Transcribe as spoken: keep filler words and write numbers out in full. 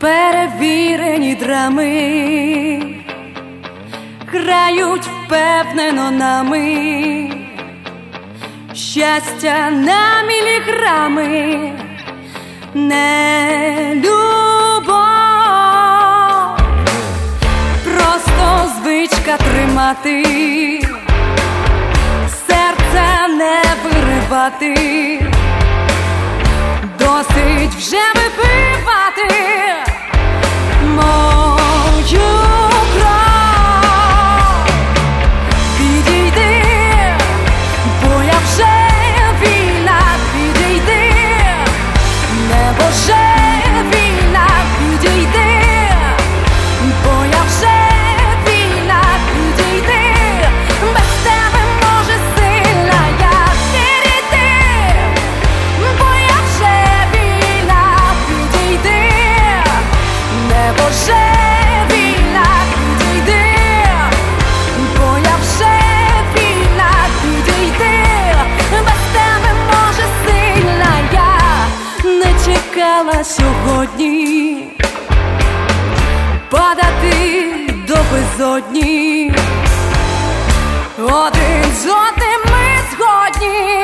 перевірені драми грають впевнено нами, щастя на міліграми, не любов, просто звичка тримати, серце не виривати, досить вже випивати мою кров. Підійди, бо я вже вільна, підійди, небо вже вільна, підійди, бо я вже вільна, підійди, без тебе може сильна я підійти, бо я вже вільна, підійди, небо вже вільна, підійди, бо я вже вільна, підійди, без тебе може сильна я. Не чекала сьогодні падати до безодні, один з одним ми згодні.